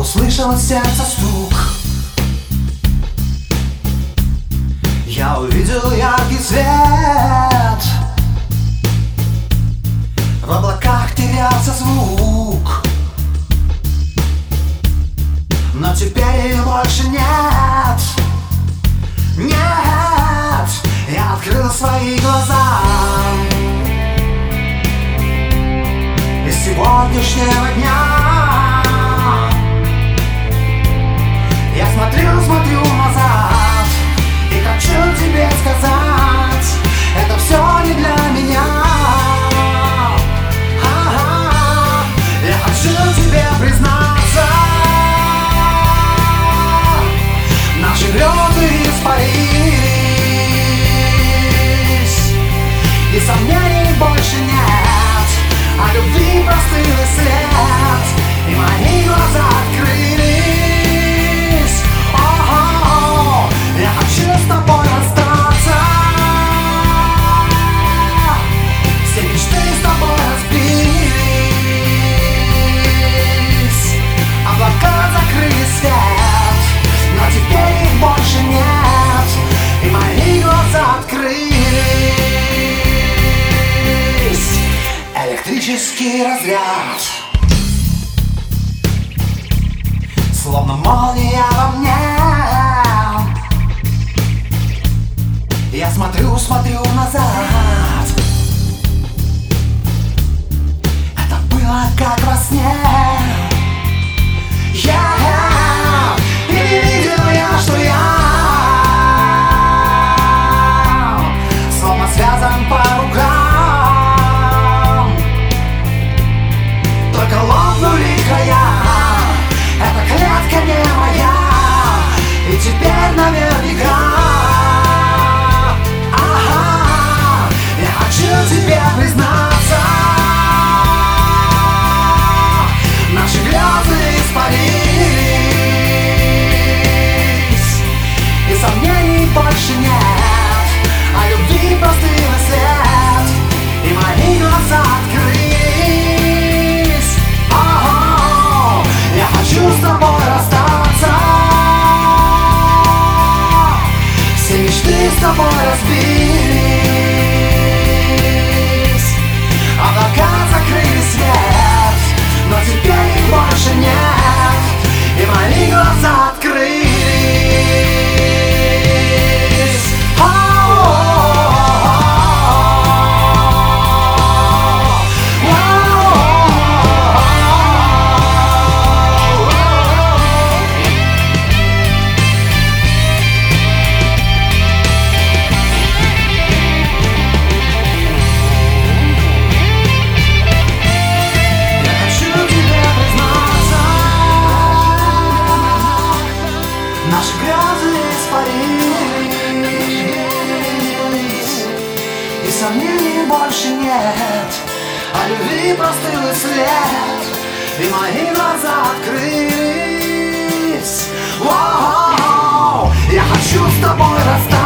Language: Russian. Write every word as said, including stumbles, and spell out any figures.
услышал сердце стук. Я увидел яркий свет, в облаках терялся звук. Но теперь их больше нет. Нет, я открыл свои глаза. Из сегодняшнего дня я смотрю, смотрю назад и хочу тебе сказать: это все не для меня. А-а-а. Я хочу тебе признаться, наши грезы испарились, и сомнений больше нет, а любви простыл и след, и мои глаза открылись. О-о-о, я хочу с тобой расстаться, все мечты с тобой разбились, облака закрыли свет, но теперь их больше нет, и мои глаза открылись. Электрический разряд, словно молния во мне. Я смотрю, смотрю назад. Это было как во сне. Yeah, и не видел я, что я словно связан по рукам. Только лопнули края, эта клетка не моя, и теперь наверняка. Ага, я хочу тебе признаться, наши грезы испарились, и сомнений больше нет, а любви простыл и след, и мои глаза открылись. О-о-о, я хочу с тобой расстаться, все мечты с тобой разбились, облака закрыли свет, но теперь их больше нет, и мои глаза открылись. Наши грезы испарились, и сомнений больше нет, а любви простыл и след, и мои глаза открылись. Воу, я хочу с тобой расстаться,